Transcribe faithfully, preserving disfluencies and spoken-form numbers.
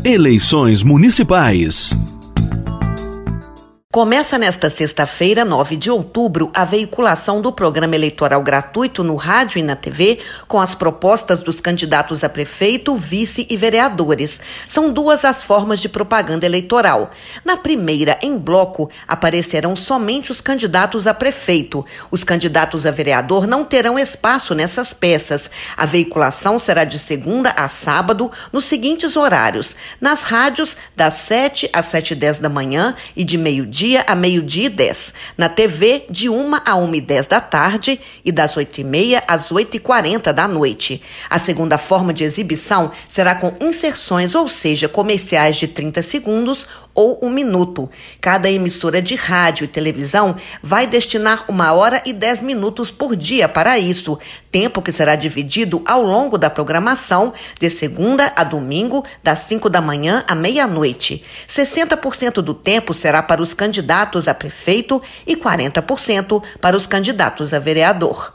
Eleições municipais. Começa nesta sexta-feira, nove de outubro, a veiculação do programa eleitoral gratuito no rádio e na T V com as propostas dos candidatos a prefeito, vice e vereadores. São duas as formas de propaganda eleitoral. Na primeira, em bloco, aparecerão somente os candidatos a prefeito. Os candidatos a vereador não terão espaço nessas peças. A veiculação será de segunda a sábado, nos seguintes horários. Nas rádios, das sete às sete e dez da manhã e de meio-dia a meio-dia e dez. Na T V, de uma a uma e dez da tarde e das oito e meia às oito e quarenta da noite. A segunda forma de exibição será com inserções, ou seja, comerciais de trinta segundos ou um minuto. Cada emissora de rádio e televisão vai destinar uma hora e dez minutos por dia para isso, tempo que será dividido ao longo da programação, de segunda a domingo, das cinco da manhã à meia-noite. sessenta por cento do tempo será para os candidatos a prefeito e quarenta por cento para os candidatos a vereador.